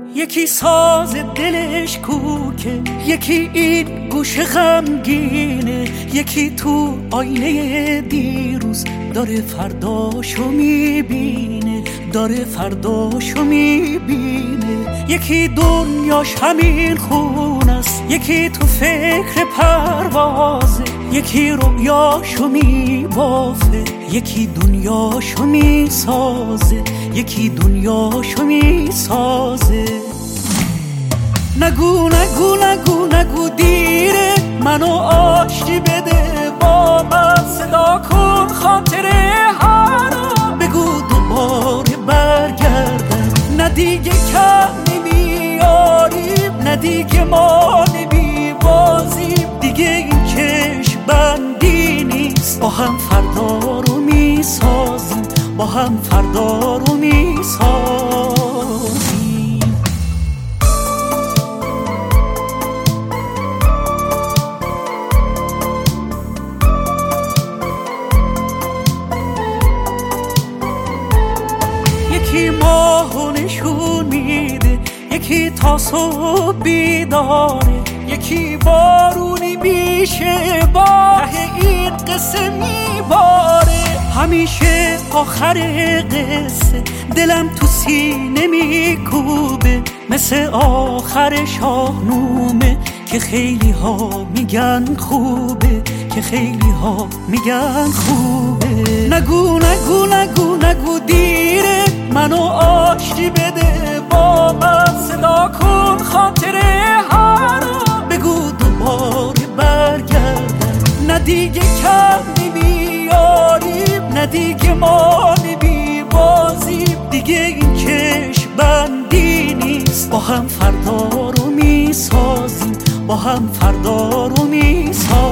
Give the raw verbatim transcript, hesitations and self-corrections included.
یکی ساز دلش کوکه، یکی این گوش غمگینه، یکی تو آینه دیروز داره فرداشو میبینه، داره فرداشو میبینه. یکی دنیاش همین خون است، یکی تو فکر پروازه، یکی رویاشو میبافه، یکی دنیاشو میسازه، یکی دنیاشو میسازه. نگو نگو نگو نگو دیره، منو آشتی بده با من، صدا کن خاطره ها رو، بگو دوباره برگردم. نه دیگه کم نمیاریم، نه دیگه ما نمیبازیم، دیگه این چشم بندی نیست، با هم فردا رو میسازیم، با هم فردا رو میسازیم. یکی ماهو نشون میده، یکی تا صبح بیداره، یکی بارونی میشه با ته این قصه میباره. همیشه آخر قصه دلم تو سینه میکوبه، مثل آخر شاهنامه که خیلی ها میگن خوبه، که خیلی ها میگن خوبه. نگو نگو نگو نگو دیره، منو آشتی بده با من، صدا کن خاطره ها رو، بگو دوباره برگردم. نه دیگه کم نمیاریم، نه دیگه ما نمیبازیم، دیگه این چشم بندی نیست، با هم فردا رو میسازیم، با هم فردا رو میسازیم.